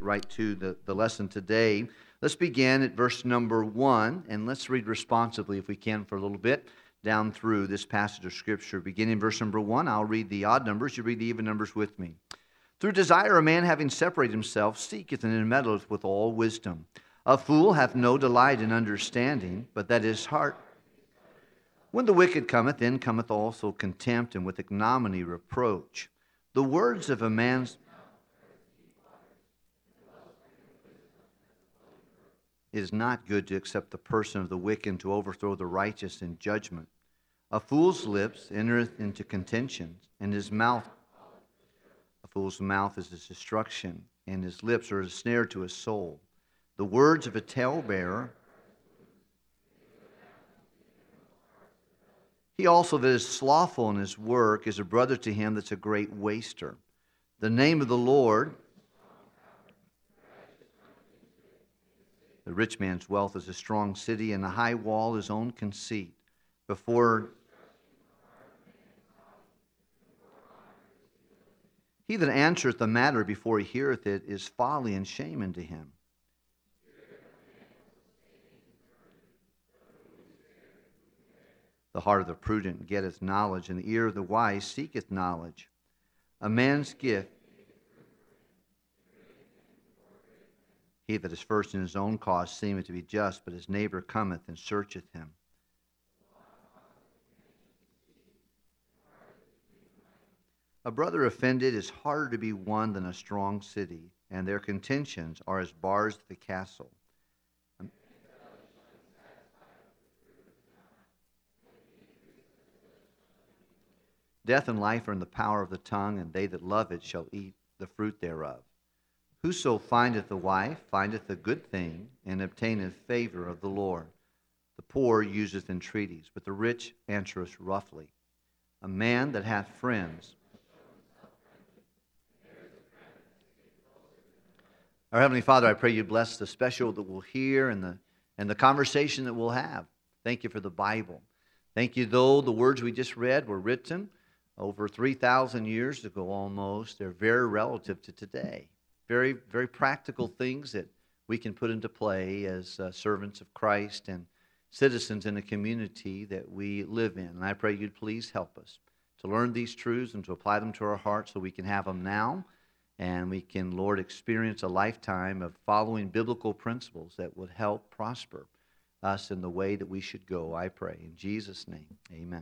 right to the lesson today. Let's begin at verse number 1, and let's read responsibly, if we can, for a little bit down through this passage of Scripture. Beginning in verse number 1, I'll read the odd numbers. You read the even numbers with me. Through desire a man, having separated himself, seeketh and meddleth with all wisdom. A fool hath no delight in understanding, but that his heart. When the wicked cometh, then cometh also contempt, and with ignominy reproach. The words of a man's it is not good to accept the person of the wicked, and to overthrow the righteous in judgment. A fool's lips entereth into contentions, and his mouth. A fool's mouth is his destruction, and his lips are a snare to his soul. The words of a talebearer. He also that is slothful in his work is a brother to him that's a great waster. The name of the Lord. The rich man's wealth is a strong city, and a high wall his own conceit. Before he that answereth the matter before he heareth it is folly and shame unto him. The heart of the prudent getteth knowledge, and the ear of the wise seeketh knowledge. A man's gift. He that is first in his own cause seemeth to be just, but his neighbor cometh and searcheth him. A brother offended is harder to be won than a strong city, and their contentions are as bars to the castle. Death and life are in the power of the tongue, and they that love it shall eat the fruit thereof. Whoso findeth a wife findeth a good thing, and obtaineth favor of the Lord. The poor useth entreaties, but the rich answereth roughly. A man that hath friends. Our Heavenly Father, I pray you bless the special that we'll hear and the conversation that we'll have. Thank you for the Bible. Thank you, though the words we just read were written over 3,000 years ago almost. They're very relative to today. Very, very practical things that we can put into play as servants of Christ and citizens in a community that we live in. And I pray you'd please help us to learn these truths and to apply them to our hearts so we can have them now, and we can, Lord, experience a lifetime of following biblical principles that would help prosper us in the way that we should go, I pray. In Jesus' name, amen.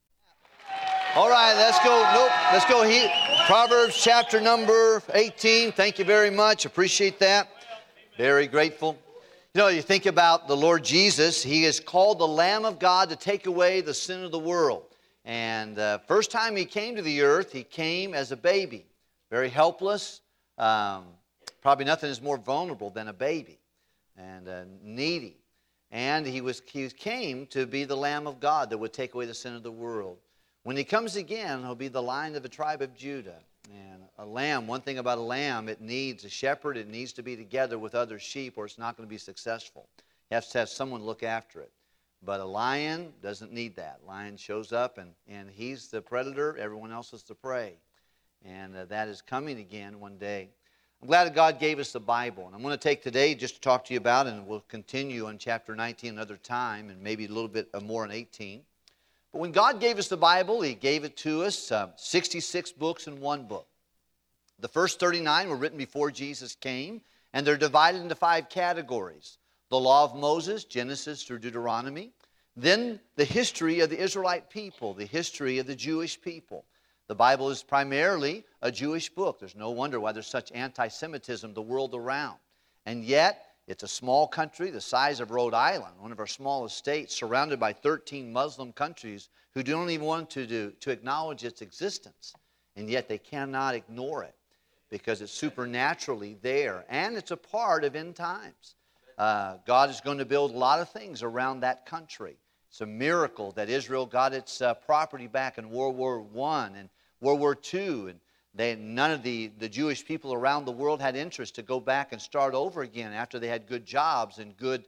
All right, let's go. Proverbs chapter number 18. Thank you very much. Appreciate that. Very grateful. You know, you think about the Lord Jesus. He is called the Lamb of God to take away the sin of the world. And first time he came to the earth, he came as a baby. Very helpless. Probably nothing is more vulnerable than a baby. And needy. And he came to be the Lamb of God that would take away the sin of the world. When he comes again, he'll be the Lion of the tribe of Judah. And a lamb, one thing about a lamb, it needs a shepherd. It needs to be together with other sheep, or it's not going to be successful. You have to have someone look after it. But a lion doesn't need that. Lion shows up, and he's the predator. Everyone else is the prey. And that is coming again one day. I'm glad that God gave us the Bible. And I'm going to take today just to talk to you about it, and we'll continue on chapter 19 another time, and maybe a little bit more on 18. But when God gave us the Bible, He gave it to us, 66 books in one book. The first 39 were written before Jesus came, and they're divided into 5 categories. The Law of Moses, Genesis through Deuteronomy. Then the history of the Israelite people, the history of the Jewish people. The Bible is primarily a Jewish book. There's no wonder why there's such anti-Semitism the world around. And yet, it's a small country the size of Rhode Island, one of our smallest states, surrounded by 13 Muslim countries who don't even want to acknowledge its existence. And yet they cannot ignore it because it's supernaturally there. And it's a part of end times. God is going to build a lot of things around that country. It's a miracle that Israel got its property back in World War I and World War II. And none of the Jewish people around the world had interest to go back and start over again after they had good jobs and good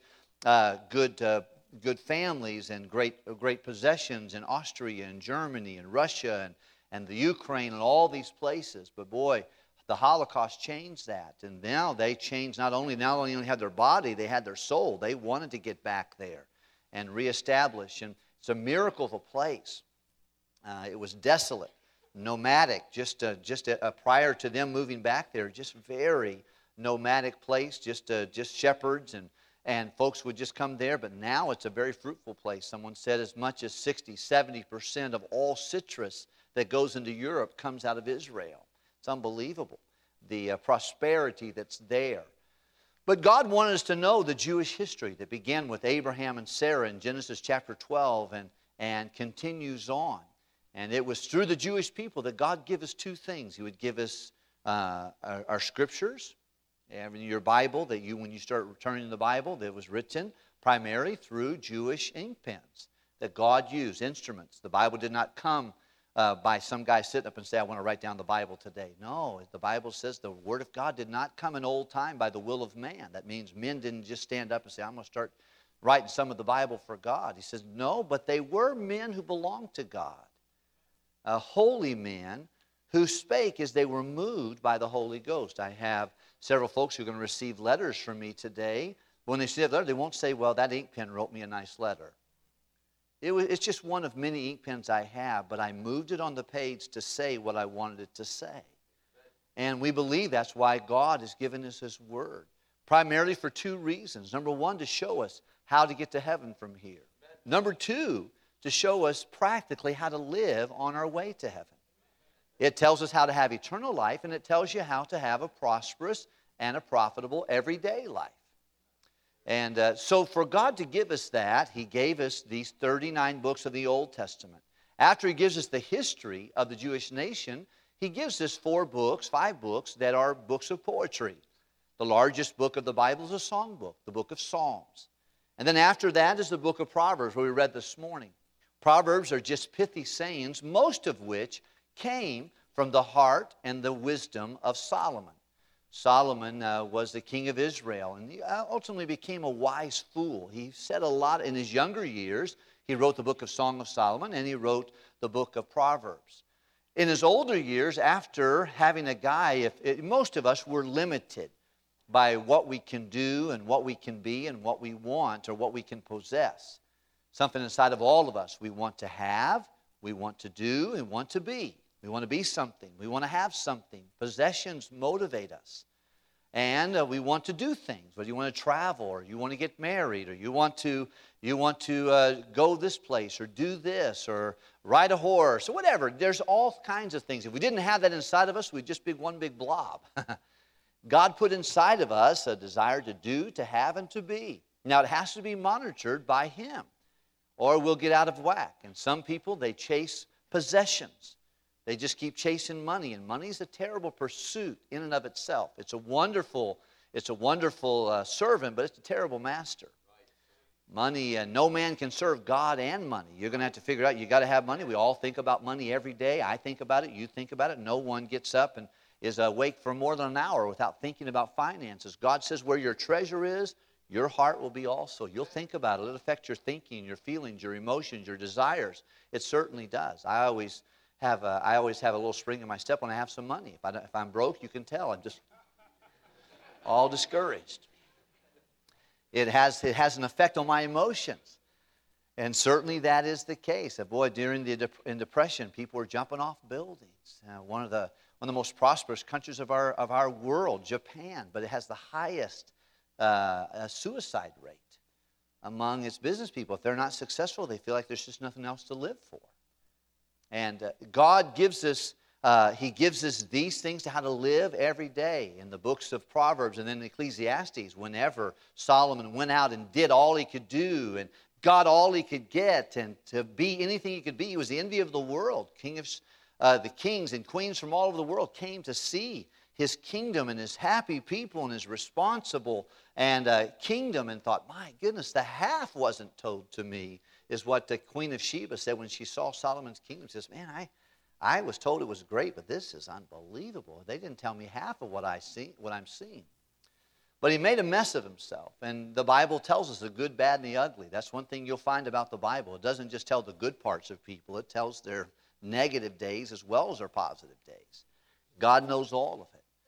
families and great possessions in Austria and Germany and Russia and the Ukraine and all these places. But boy, The Holocaust changed that. And now they changed, not only had their body, they had their soul. They wanted to get back there and reestablish. And it's a miracle of a place. It was desolate, nomadic, just prior to them moving back there, just very nomadic place, just shepherds and folks would just come there. But now it's a very fruitful place. Someone said as much as 60-70% of all citrus that goes into Europe comes out of Israel. It's unbelievable, the prosperity that's there. But God wanted us to know the Jewish history that began with Abraham and Sarah in Genesis chapter 12 and continues on. And it was through the Jewish people that God gave us two things. He would give us our scriptures, your Bible, that when you start returning the Bible, that was written primarily through Jewish ink pens that God used, instruments. The Bible did not come by some guy sitting up and say, I want to write down the Bible today. No, the Bible says the Word of God did not come in old time by the will of man. That means men didn't just stand up and say, I'm going to start writing some of the Bible for God. He says, no, but they were men who belonged to God. Holy men who spake as they were moved by the Holy Ghost. I have several folks who are going to receive letters from me today. When they see that letter, they won't say, well, that ink pen wrote me a nice letter. It's just one of many ink pens I have, but I moved it on the page to say what I wanted it to say. And we believe that's why God has given us His Word, primarily for two reasons. Number one, to show us how to get to heaven from here. Number two, to show us practically how to live on our way to heaven. It tells us how to have eternal life, and it tells you how to have a prosperous and a profitable everyday life. And so for God to give us that, He gave us these 39 books of the Old Testament. After He gives us the history of the Jewish nation, He gives us 5 books that are books of poetry. The largest book of the Bible is a song book, the book of Psalms. And then after that is the book of Proverbs, where we read this morning. Proverbs are just pithy sayings, most of which came from the heart and the wisdom of Solomon. Solomon was the king of Israel, and he ultimately became a wise fool. He said a lot in his younger years. He wrote the book of Song of Solomon, and he wrote the book of Proverbs. In his older years, after having a guy, most of us were limited by what we can do and what we can be and what we want or what we can possess. Something inside of all of us we want to have, we want to do, and want to be. We want to be something. We want to have something. Possessions motivate us. And we want to do things. Whether you want to travel, or you want to get married, or you want to go this place, or do this, or ride a horse, or whatever. There's all kinds of things. If we didn't have that inside of us, we'd just be one big blob. God put inside of us a desire to do, to have, and to be. Now, it has to be monitored by Him, or we'll get out of whack. And some people, they chase possessions. They just keep chasing money, and money is a terrible pursuit in and of itself. It's a wonderful servant, but it's a terrible master. Money, no man can serve God and money. You're going to have to figure out, you got to have money. We all think about money every day. I think about it. You think about it. No one gets up and is awake for more than an hour without thinking about finances. God says where your treasure is, your heart will be also. You'll think about it. It'll affect your thinking, your feelings, your emotions, your desires. It certainly does. I always have a little spring in my step when I have some money. If I'm broke, you can tell. I'm just all discouraged. It has an effect on my emotions. And certainly that is the case. Boy, during in Depression, people were jumping off buildings. One of the most prosperous countries of our world, Japan, but it has the highest suicide rate among its business people. If they're not successful, they feel like there's just nothing else to live for. And God gives us, He gives us these things to how to live every day in the books of Proverbs and then Ecclesiastes. Whenever Solomon went out and did all he could do and got all he could get and to be anything he could be, he was the envy of the world. The kings and queens from all over the world came to see His kingdom and His happy people and His responsible and kingdom and thought, my goodness, the half wasn't told to me, is what the Queen of Sheba said when she saw Solomon's kingdom. She says, man, I was told it was great, but this is unbelievable. They didn't tell me half of what I'm seeing. But he made a mess of himself. And the Bible tells us the good, bad, and the ugly. That's one thing you'll find about the Bible. It doesn't just tell the good parts of people. It tells their negative days as well as their positive days. God knows all of it.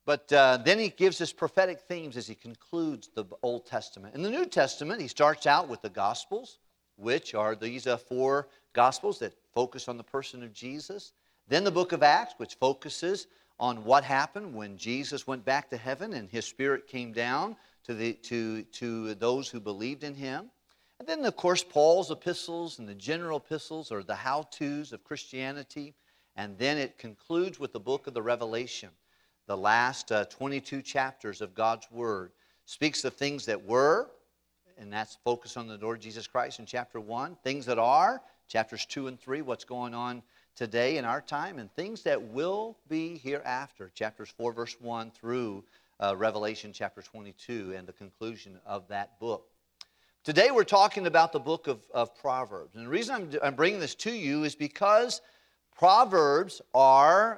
But then he gives us prophetic themes as he concludes the Old Testament. In the New Testament, he starts out with the Gospels, which are these 4 Gospels that focus on the person of Jesus. Then the book of Acts, which focuses on what happened when Jesus went back to heaven and his Spirit came down to those who believed in him. And then, of course, Paul's epistles and the general epistles are the how-tos of Christianity. And then it concludes with the book of the Revelation. The last 22 chapters of God's Word speaks of things that were, and that's focused on the Lord Jesus Christ in chapter 1. Things that are, chapters 2 and 3, what's going on today in our time, and things that will be hereafter, chapters 4, verse 1 through Revelation chapter 22 and the conclusion of that book. Today we're talking about the book of Proverbs. And the reason I'm bringing this to you is because Proverbs are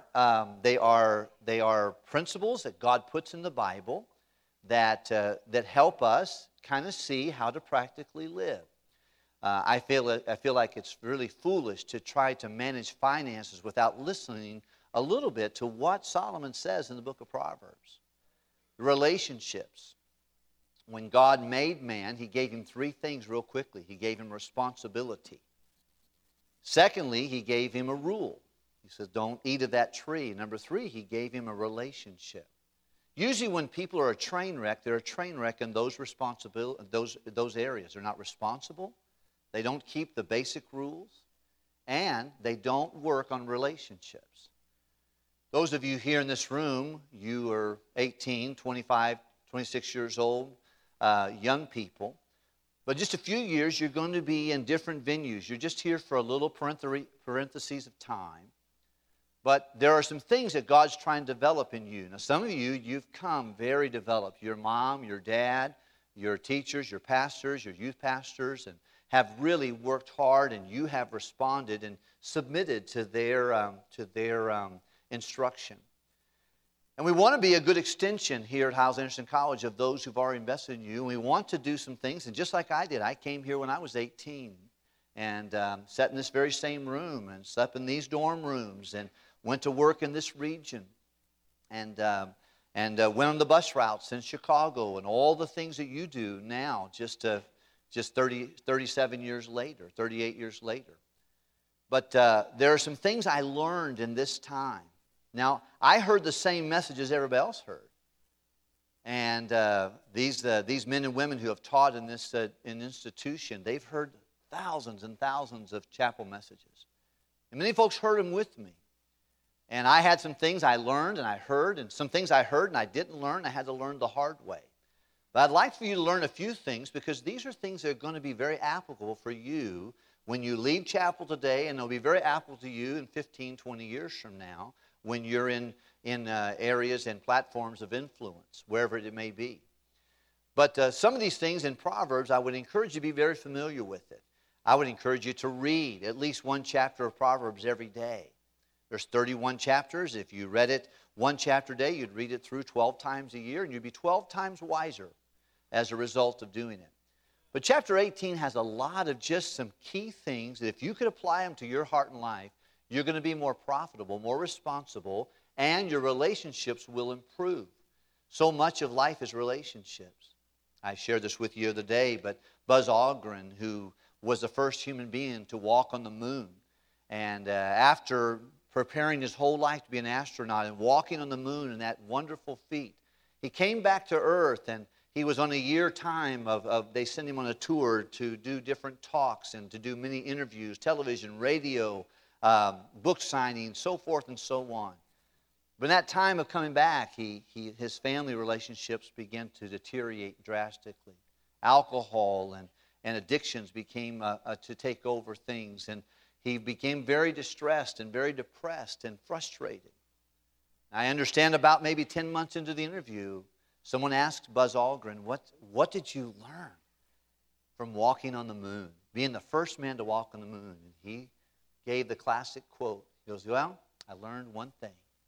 principles that God puts in the Bible that help us kind of see how to practically live. I feel like it's really foolish to try to manage finances without listening a little bit to what Solomon says in the book of Proverbs. Relationships. When God made man, he gave him 3 things real quickly. He gave him responsibility. Secondly, he gave him a rule. He says, don't eat of that tree. Number 3, he gave him a relationship. Usually when people are a train wreck, they're a train wreck in those areas. They're not responsible. They don't keep the basic rules. And they don't work on relationships. Those of you here in this room, you are 18, 25, 26 years old, young people. But just a few years, you're going to be in different venues. You're just here for a little parentheses of time. But there are some things that God's trying to develop in you. Now, some of you, you've come very developed. Your mom, your dad, your teachers, your pastors, your youth pastors, and have really worked hard, and you have responded and submitted to their instruction. And we want to be a good extension here at Hyles-Anderson College of those who've already invested in you. And we want to do some things. And just like I did, I came here when I was 18 and sat in this very same room and slept in these dorm rooms and went to work in this region and went on the bus routes in Chicago and all the things that you do now just 37 years later, 38 years later. But there are some things I learned in this time. Now, I heard the same message as everybody else heard. And these men and women who have taught in this institution, they've heard thousands and thousands of chapel messages. And many folks heard them with me. And I had some things I learned and I heard, and some things I heard and I didn't learn. I had to learn the hard way. But I'd like for you to learn a few things because these are things that are going to be very applicable for you when you leave chapel today, and they'll be very applicable to you in 15, 20 years from now when you're in areas and platforms of influence, wherever it may be. But some of these things in Proverbs, I would encourage you to be very familiar with it. I would encourage you to read at least one chapter of Proverbs every day. There's 31 chapters. If you read it one chapter a day, you'd read it through 12 times a year, and you'd be 12 times wiser as a result of doing it. But chapter 18 has a lot of just some key things that if you could apply them to your heart and life, you're going to be more profitable, more responsible, and your relationships will improve. So much of life is relationships. I shared this with you the other day, but Buzz Aldrin, who was the first human being to walk on the moon, and after preparing his whole life to be an astronaut and walking on the moon in that wonderful feat, he came back to Earth, and he was on a year time they sent him on a tour to do different talks and to do many interviews, television, radio, book signings, so forth and so on. But in that time of coming back, his family relationships began to deteriorate drastically. Alcohol and addictions became to take over things, and he became very distressed and very depressed and frustrated. I understand about maybe 10 months into the interview, someone asked Buzz Aldrin, what did you learn from walking on the moon, being the first man to walk on the moon? And he gave the classic quote. He goes, well, I learned one thing.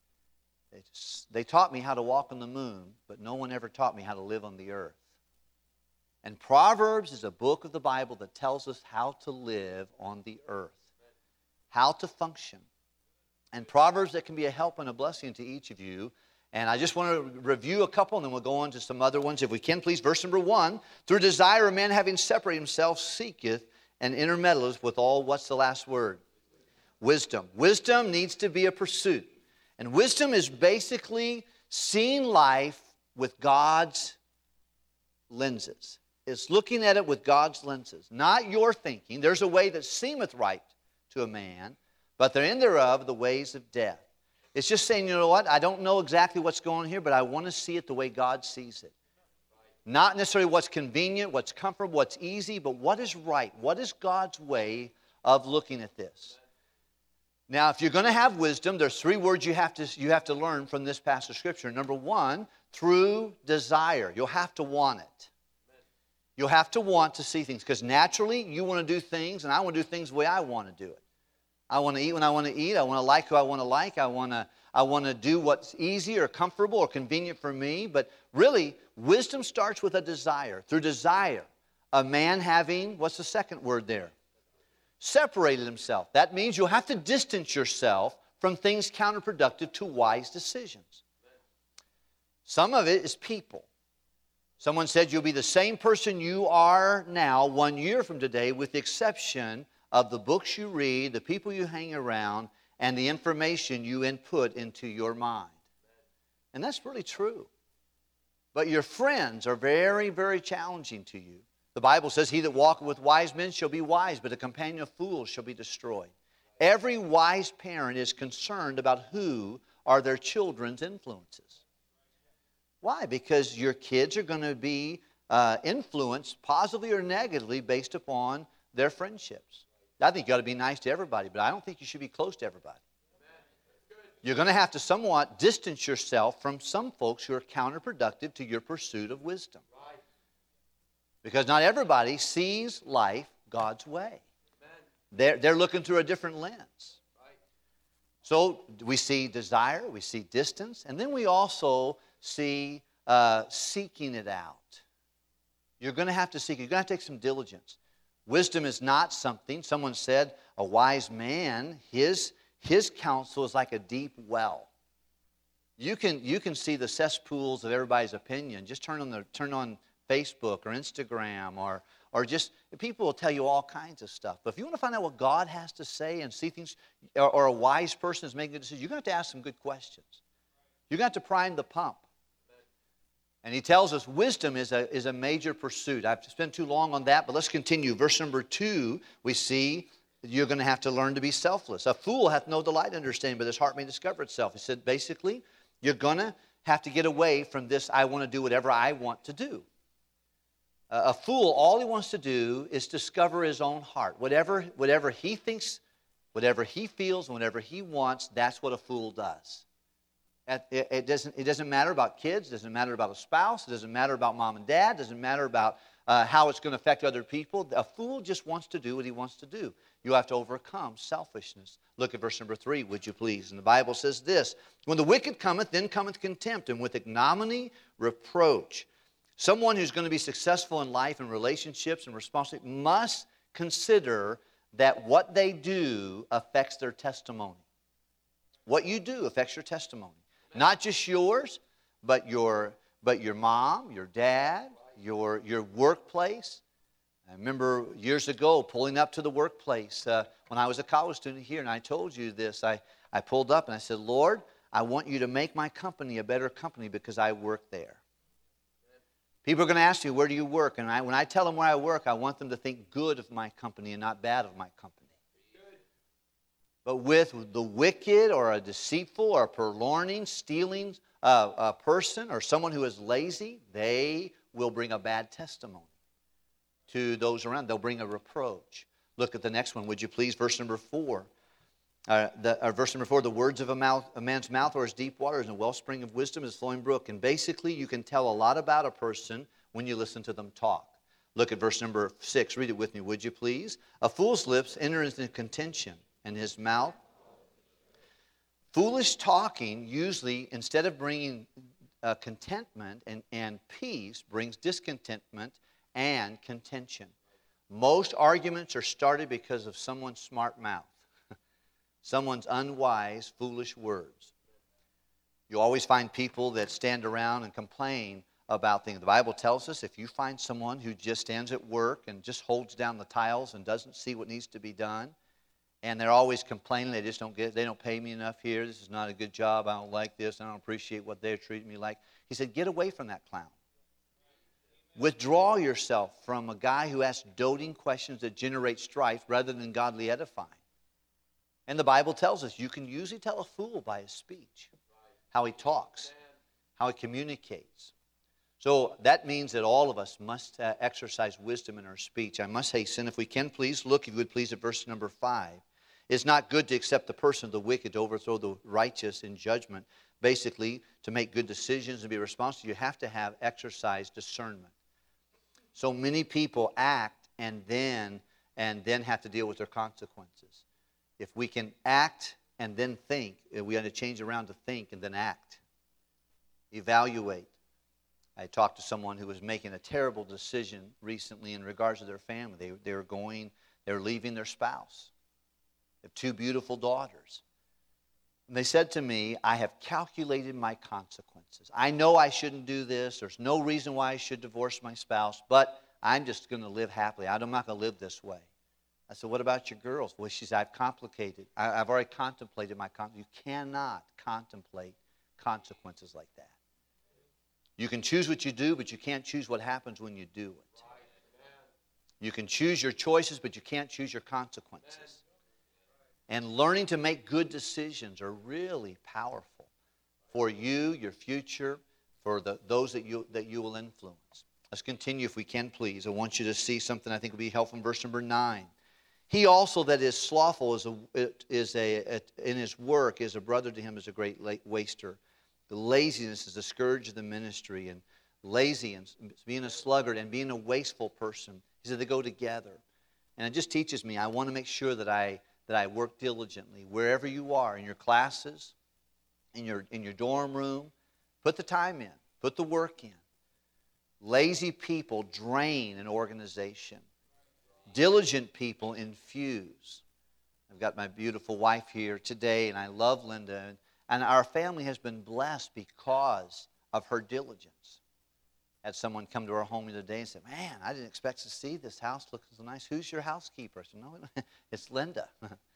They taught me how to walk on the moon, but no one ever taught me how to live on the earth. And Proverbs is a book of the Bible that tells us how to live on the earth, how to function. And Proverbs that can be a help and a blessing to each of you. And I just want to review a couple, and then we'll go on to some other ones. If we can, please. Verse number 1. Through desire, a man having separated himself seeketh and intermeddleth with all, what's the last word? Wisdom. Wisdom needs to be a pursuit. And wisdom is basically seeing life with God's lenses. It's looking at it with God's lenses, not your thinking. There's a way that seemeth right to a man, but the end thereof the ways of death. It's just saying, you know what, I don't know exactly what's going on here, but I want to see it the way God sees it. Not necessarily what's convenient, what's comfortable, what's easy, but what is right? What is God's way of looking at this? Now, if you're going to have wisdom, there's 3 words you have to learn from this passage of Scripture. Number 1, through desire. You'll have to want it. You'll have to want to see things, because naturally you want to do things, and I want to do things the way I want to do it. I want to eat when I want to eat. I want to like who I want to like. I want to do what's easy or comfortable or convenient for me. But really, wisdom starts with a desire. Through desire, a man having, what's the second word there? Separated himself. That means you'll have to distance yourself from things counterproductive to wise decisions. Some of it is people. Someone said you'll be the same person you are now 1 year from today, with the exception of the books you read, the people you hang around, and the information you input into your mind. And that's really true. But your friends are very, very challenging to you. The Bible says, he that walketh with wise men shall be wise, but a companion of fools shall be destroyed. Every wise parent is concerned about who are their children's influences. Why? Because your kids are going to be influenced positively or negatively based upon their friendships. I think you ought to be nice to everybody, but I don't think you should be close to everybody. You're going to have to somewhat distance yourself from some folks who are counterproductive to your pursuit of wisdom. Because not everybody sees life God's way. They're looking through a different lens. So we see desire, we see distance, and then we also see seeking it out. You're going to have to seek it. You're going to have to take some diligence. Wisdom is not something, someone said, a wise man, his counsel is like a deep well. You can see the cesspools of everybody's opinion. Just turn on Facebook or Instagram or just, people will tell you all kinds of stuff. But if you want to find out what God has to say and see things, or a wise person is making a decision, you're going to have to ask some good questions. You're going to have to prime the pump. And he tells us wisdom is a major pursuit. I've spent too long on that, but let's continue. Verse number 2, we see you're going to have to learn to be selfless. A fool hath no delight in understanding, but his heart may discover itself. He said, basically, you're going to have to get away from this, I want to do whatever I want to do. A fool, all he wants to do is discover his own heart. Whatever he thinks, whatever he feels, and whatever he wants, that's what a fool does. It doesn't matter about kids. It doesn't matter about a spouse. It doesn't matter about mom and dad. It doesn't matter about how it's going to affect other people. A fool just wants to do what he wants to do. You have to overcome selfishness. Look at verse number 3, would you please? And the Bible says this, when the wicked cometh, then cometh contempt, and with ignominy, reproach. Someone who's going to be successful in life and relationships and responsibility must consider that what they do affects their testimony. What you do affects your testimony. Not just yours, but your mom, your dad, your workplace. I remember years ago pulling up to the workplace when I was a college student here, and I told you this. I pulled up and I said, Lord, I want you to make my company a better company because I work there. People are going to ask you, where do you work? And when I tell them where I work, I want them to think good of my company and not bad of my company. But with the wicked or a deceitful or a purloining, stealing a person or someone who is lazy, they will bring a bad testimony to those around. They'll bring a reproach. Look at the next one, would you please? Verse number 4. Verse number 4, the words of a man's mouth are as deep waters, and a wellspring of wisdom is a flowing brook. And basically, you can tell a lot about a person when you listen to them talk. Look at verse number 6. Read it with me, would you please? A fool's lips enter into contention, and his mouth. Foolish talking usually, instead of bringing contentment and peace, brings discontentment and contention. Most arguments are started because of someone's smart mouth, someone's unwise, foolish words. You always find people that stand around and complain about things. The Bible tells us if you find someone who just stands at work and just holds down the tiles and doesn't see what needs to be done, and they're always complaining, they don't pay me enough here, this is not a good job, I don't like this, I don't appreciate what they're treating me like. He said, get away from that clown. Withdraw yourself from a guy who asks doting questions that generate strife rather than godly edifying. And the Bible tells us you can usually tell a fool by his speech, how he talks, how he communicates. So that means that all of us must exercise wisdom in our speech. I must hasten, if we can please, look, if you would please, at verse number 5. It's not good to accept the person of the wicked, to overthrow the righteous in judgment. Basically, to make good decisions and be responsible, you have to have exercise discernment. So many people act and then have to deal with their consequences. If we can act and then think, we have to change around to think and then act. Evaluate. I talked to someone who was making a terrible decision recently in regards to their family. They were leaving their spouse. They have 2 beautiful daughters. And they said to me, I have calculated my consequences. I know I shouldn't do this. There's no reason why I should divorce my spouse, but I'm just going to live happily. I'm not going to live this way. I said, what about your girls? Well, she said, I've already contemplated my consequences. You cannot contemplate consequences like that. You can choose what you do, but you can't choose what happens when you do it. You can choose your choices, but you can't choose your consequences. And learning to make good decisions are really powerful for you, your future, for those that you will influence. Let's continue if we can, please. I want you to see something I think will be helpful in verse number 9. He also that is slothful in his work is a brother to him, is a great waster. The laziness is the scourge of the ministry, and laziness, being a sluggard and being a wasteful person, he said they go together. And it just teaches me, I want to make sure that I work diligently. Wherever you are, in your classes, in your dorm room, put the time in, put the work in. Lazy people drain an organization. Diligent people infuse. I've got my beautiful wife here today, and I love Linda. And our family has been blessed because of her diligence. I had someone come to our home the other day and say, man, I didn't expect to see this house looking so nice. Who's your housekeeper? I said, no, it's Linda.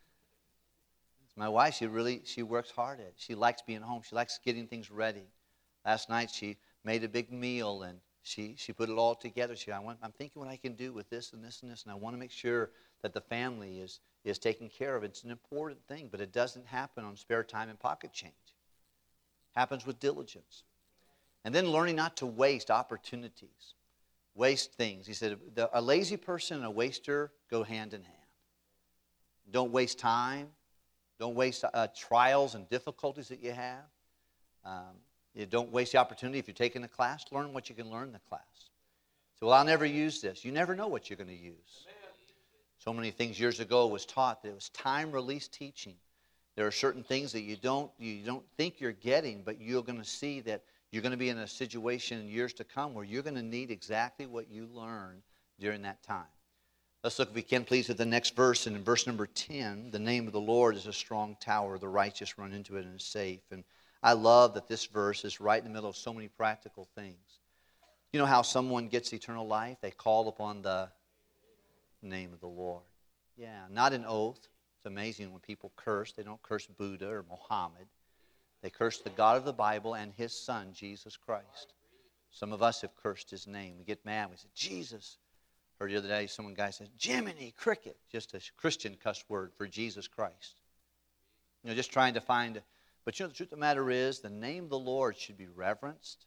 It's my wife. She works hard at it. She likes being home. She likes getting things ready. Last night she made a big meal, and she put it all together. I'm thinking what I can do with this and this and this, and I want to make sure that the family is taken care of. It's an important thing, but it doesn't happen on spare time and pocket change. It happens with diligence. And then learning not to waste opportunities, waste things. He said, a lazy person and a waster go hand in hand. Don't waste time. Don't waste trials and difficulties that you have. You don't waste the opportunity. If you're taking a class, learn what you can learn in the class. So, well, I'll never use this. You never know what you're going to use. So many things years ago was taught that it was time-release teaching. There are certain things that you don't think you're getting, but you're going to see that you're going to be in a situation in years to come where you're going to need exactly what you learned during that time. Let's look, if we can, please, at the next verse. And in verse number 10, the name of the Lord is a strong tower. The righteous run into it and is safe. And I love that this verse is right in the middle of so many practical things. You know how someone gets eternal life? They call upon the name of the Lord. Yeah, not an oath. It's amazing when people curse. They don't curse Buddha or Muhammad. They curse the God of the Bible and His Son, Jesus Christ. Some of us have cursed His name. We get mad. We say, Jesus. Heard the other day, guy said, Jiminy Cricket. Just a Christian cuss word for Jesus Christ. Just trying to find. But the truth of the matter is, the name of the Lord should be reverenced.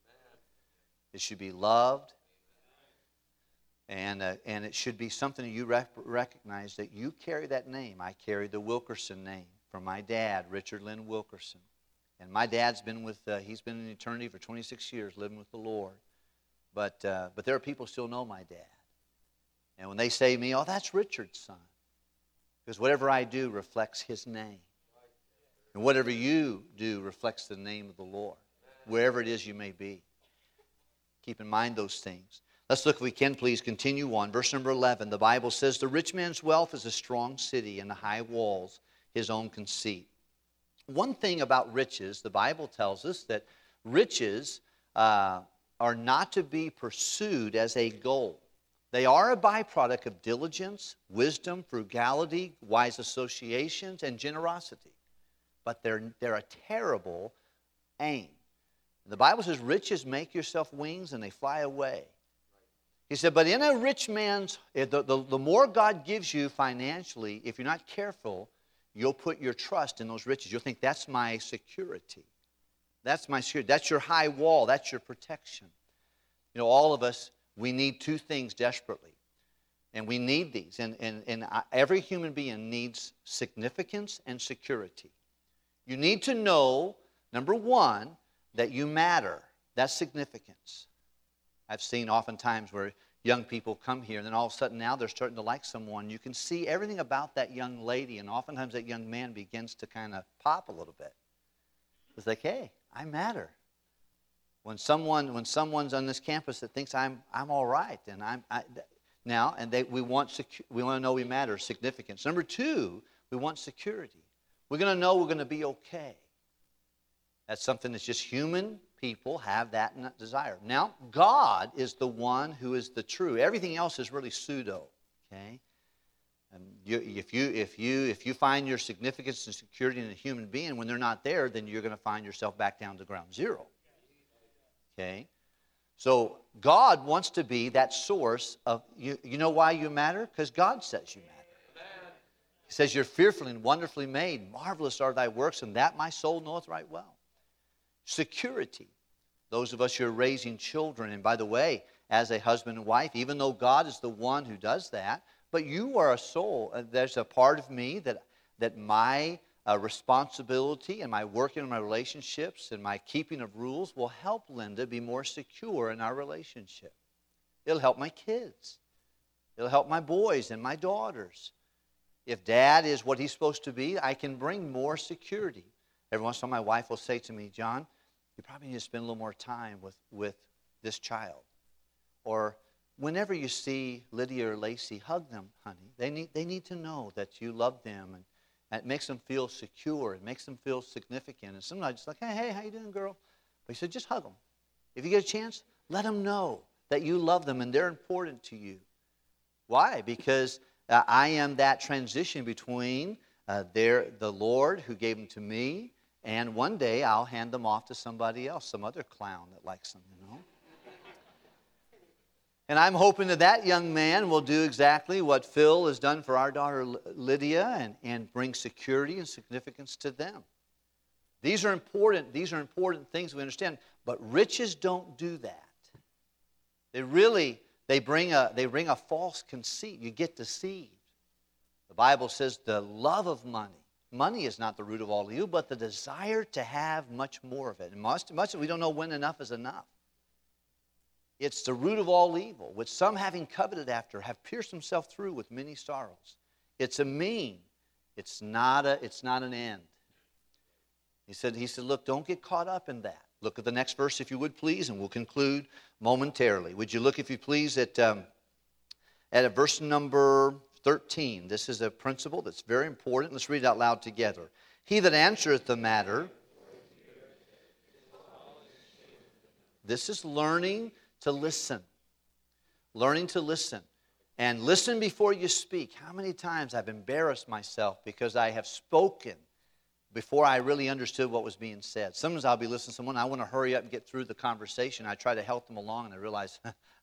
It should be loved. And it should be something that you recognize that you carry that name. I carry the Wilkerson name from my dad, Richard Lynn Wilkerson. And my dad's been he's been in eternity for 26 years living with the Lord. But there are people who still know my dad. And when they say to me, oh, that's Richard's son. Because whatever I do reflects his name. And whatever you do reflects the name of the Lord, wherever it is you may be. Keep in mind those things. Let's look, if we can, please, continue on. Verse number 11, the Bible says, the rich man's wealth is a strong city, and the high walls his own conceit. one thing about riches, the Bible tells us that riches are not to be pursued as a goal. They are a byproduct of diligence, wisdom, frugality, wise associations, and generosity. But they're a terrible aim. The Bible says riches make yourself wings and they fly away. He said, but in a rich man's, the more God gives you financially, if you're not careful, you'll put your trust in those riches. You'll think, that's my security. That's my security. That's your high wall. That's your protection. You know, all of us, we need two things desperately. And we need these. And every human being needs significance and security. You need to know, number one, that you matter. That's significance. I've seen oftentimes where young people come here, and then all of a sudden now they're starting to like someone. You can see everything about that young lady, and oftentimes that young man begins to kind of pop a little bit. It's like, hey, I matter. When someone's on this campus that thinks I'm all right, and we want to know we matter, significance. Number two, we want security. We're going to know we're going to be okay. That's something that's just human people have that desire. Now, God is the one who is the true. Everything else is really pseudo. Okay, and if you find your significance and security in a human being when they're not there, then you're going to find yourself back down to ground zero. Okay, so God wants to be that source of you. You know why you matter? Because God says you matter. He says you're fearfully and wonderfully made. Marvelous are thy works, and that my soul knoweth right well. Security. Those of us who are raising children, and by the way, as a husband and wife, even though God is the one who does that, but you are a soul. There's a part of me that my responsibility and my working in my relationships and my keeping of rules will help Linda be more secure in our relationship. It'll help my kids. It'll help my boys and my daughters. If Dad is what he's supposed to be, I can bring more security. Every once in a while, my wife will say to me, John, you probably need to spend a little more time with this child. Or whenever you see Lydia or Lacey, hug them, honey. They need to know that you love them, and it makes them feel secure. It makes them feel significant. And sometimes it's like, hey, how you doing, girl? But he said, just hug them. If you get a chance, let them know that you love them and they're important to you. Why? Because I am that transition between the Lord who gave them to me, and one day I'll hand them off to somebody else, some other clown that likes them, you know. And I'm hoping that young man will do exactly what Phil has done for our daughter Lydia and bring security and significance to them. These are important things we understand, but riches don't do that. They bring a false conceit. You get deceived. The Bible says the love of money. Money is not the root of all evil, but the desire to have much more of it. And much we don't know when enough is enough. It's the root of all evil, which some having coveted after have pierced themselves through with many sorrows. It's a mean. It's not an end. He said, look, don't get caught up in that. Look at the next verse, if you would, please, and we'll conclude momentarily. Would you look, if you please, at verse number 13. This is a principle that's very important. Let's read it out loud together. He that answereth the matter. This is learning to listen. Learning to listen. And listen before you speak. How many times I've embarrassed myself because I have spoken before I really understood what was being said. Sometimes I'll be listening to someone, I want to hurry up and get through the conversation. I try to help them along, and I realize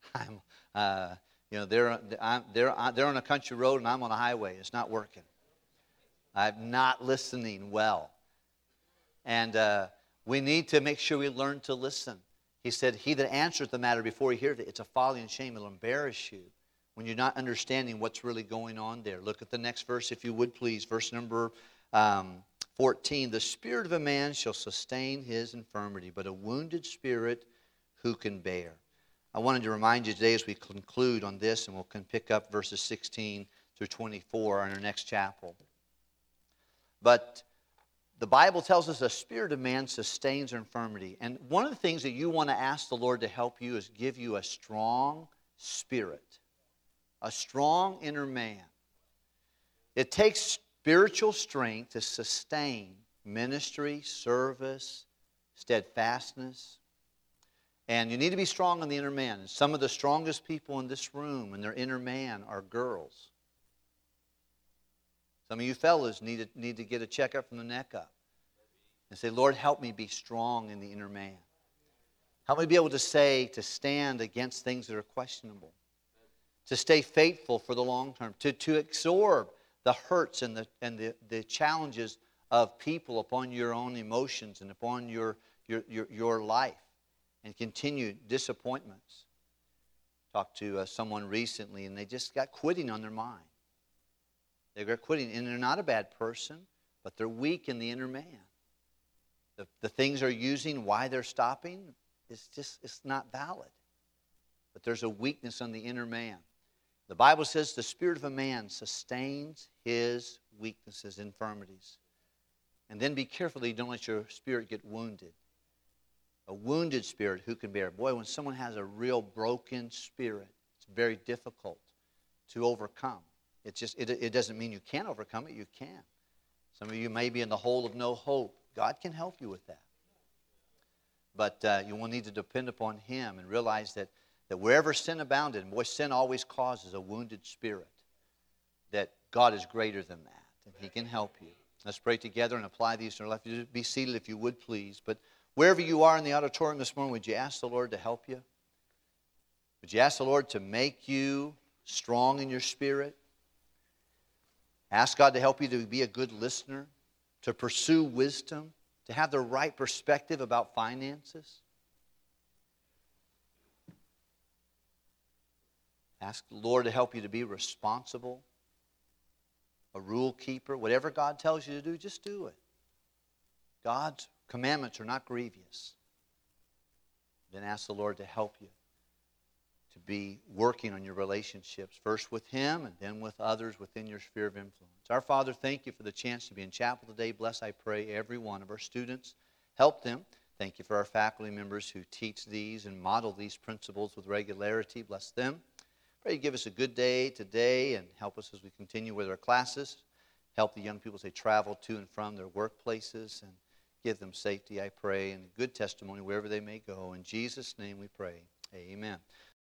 they're on a country road and I'm on a highway. It's not working. I'm not listening well. And we need to make sure we learn to listen. He said, he that answereth the matter before he heareth it, it's a folly and shame. It'll embarrass you when you're not understanding what's really going on there. Look at the next verse, if you would, please. Verse number 14. The spirit of a man shall sustain his infirmity, but a wounded spirit who can bear? I wanted to remind you today as we conclude on this, and we'll pick up verses 16 through 24 in our next chapel. But the Bible tells us a spirit of man sustains infirmity. And one of the things that you want to ask the Lord to help you is give you a strong spirit, a strong inner man. It takes spiritual strength to sustain ministry, service, steadfastness. And you need to be strong in the inner man. And some of the strongest people in this room in their inner man are girls. Some of you fellas need to get a checkup from the neck up and say, Lord, help me be strong in the inner man. Help me be able to stand against things that are questionable, to stay faithful for the long term, to absorb the hurts and the challenges of people upon your own emotions and upon your life, and continue disappointments. Talked to someone recently, and they just got quitting on their mind. They got quitting, and they're not a bad person, but they're weak in the inner man. The things they're using, why they're stopping, it's not valid. But there's a weakness on the inner man. The Bible says the spirit of a man sustains his weaknesses, infirmities. And then be careful that you don't let your spirit get wounded. A wounded spirit, who can bear it? Boy, when someone has a real broken spirit, it's very difficult to overcome. It doesn't mean you can't overcome it. You can. Some of you may be in the hole of no hope. God can help you with that. But you will need to depend upon Him and realize that wherever sin abounded, and boy, sin always causes a wounded spirit, that God is greater than that, and He can help you. Let's pray together and apply these to our life. Be seated if you would, please. But wherever you are in the auditorium this morning, would you ask the Lord to help you? Would you ask the Lord to make you strong in your spirit? Ask God to help you to be a good listener, to pursue wisdom, to have the right perspective about finances. Ask the Lord to help you to be responsible, a rule keeper. Whatever God tells you to do, just do it. God's commandments are not grievous. Then ask the Lord to help you to be working on your relationships, first with Him and then with others within your sphere of influence. Our Father, thank you for the chance to be in chapel today. Bless, I pray, every one of our students. Help them. Thank you for our faculty members who teach these and model these principles with regularity. Bless them. Pray you give us a good day today and help us as we continue with our classes. Help the young people as they travel to and from their workplaces, and give them safety, I pray, and good testimony wherever they may go. In Jesus' name we pray. Amen.